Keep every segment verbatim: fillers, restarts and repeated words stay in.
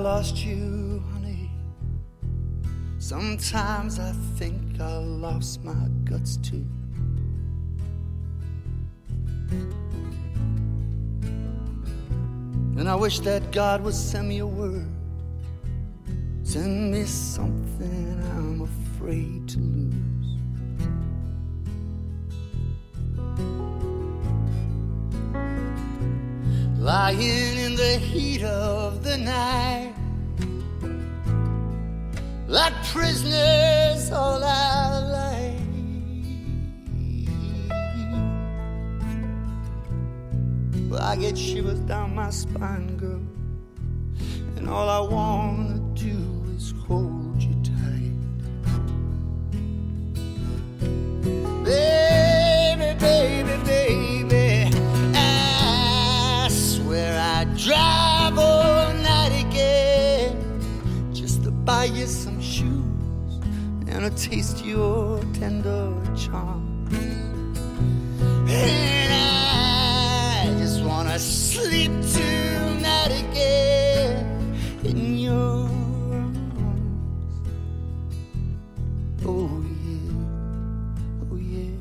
lost you, honey. Sometimes I think I lost my guts too. And I wish that God would send me a word, send me something I'm afraid to lose. Lying in the heat of the night, like prisoners all our life. Well, I get shivers down my spine, girl, and all I wanna do is hold you tight. Baby, baby, baby, I swear I'd drive all night again just to buy you some shoes and a taste of your tender charms. And I just wanna sleep tonight again in your arms. Oh yeah, oh yeah.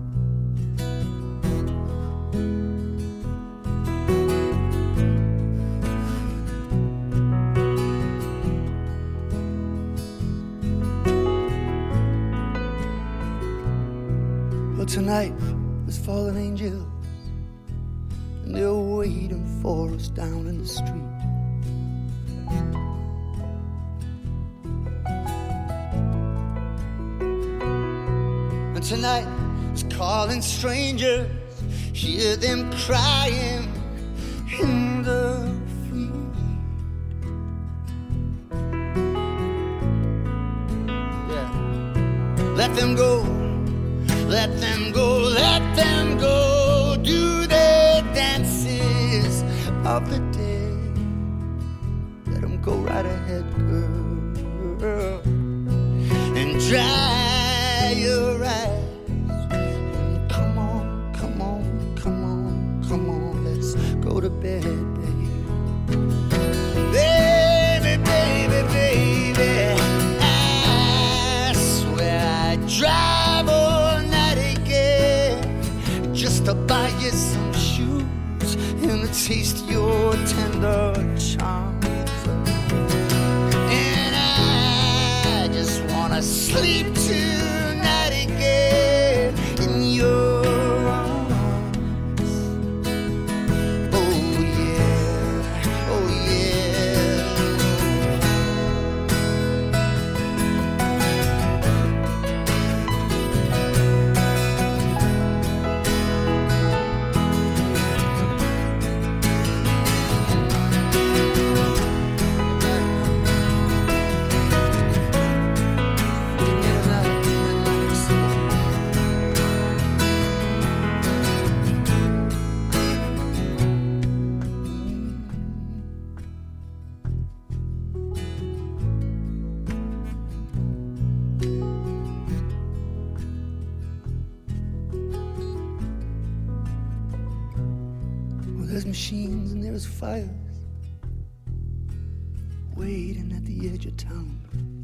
Well, tonight there's fallen angels, and they're waiting for us down in the street. And tonight is calling strangers, hear them crying in the field. Yeah. Let them go, let them go, let them go, do their dances of the day. Let them go right ahead, girl, and dry your eyes. And come on, come on, come on, come on, let's go to bed, baby. Baby, baby, baby, I swear I'd drive all night again just to buy you some shoes and to taste your tender charms. And I just wanna sleep tonight again in your arms. Oh yeah, oh yeah. There's machines and there's fires waiting at the edge of town.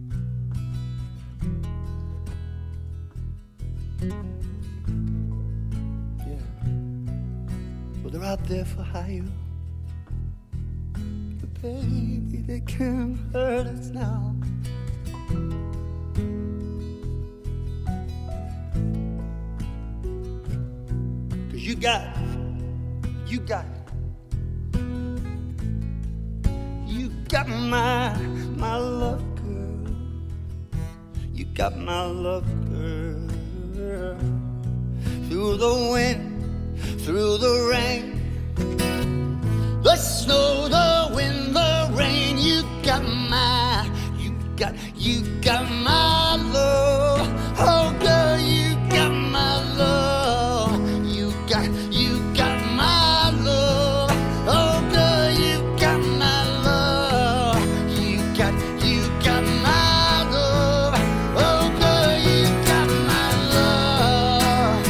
Yeah. Well, they're out there for hire, but baby, they can't hurt us now. Cause you got, you got You got my, my love, girl. You got my love, girl. Through the wind, through the rain, the snow, the wind, the rain. You got my, you got, you got my love. Oh, girl, you got my love. You got, you got my love. Oh, girl, you got my love. You got, you got my love. Oh, girl, you got my love.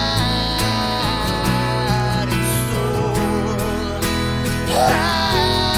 Heart and soul. Heart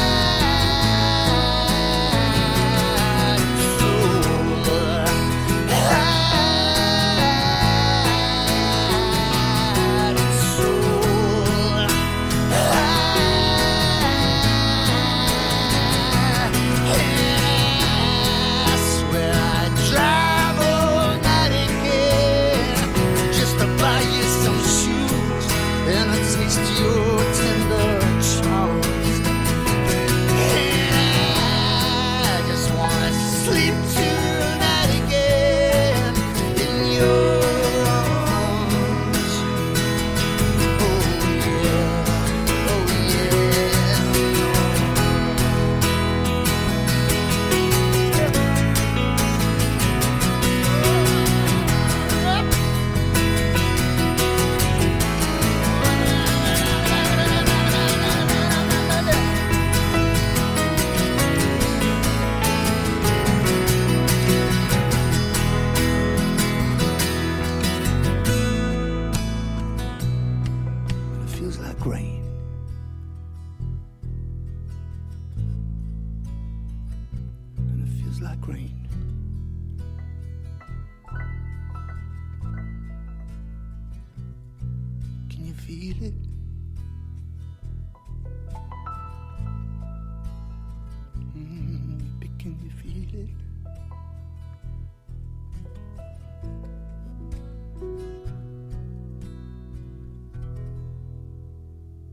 feels like rain. Can you feel it?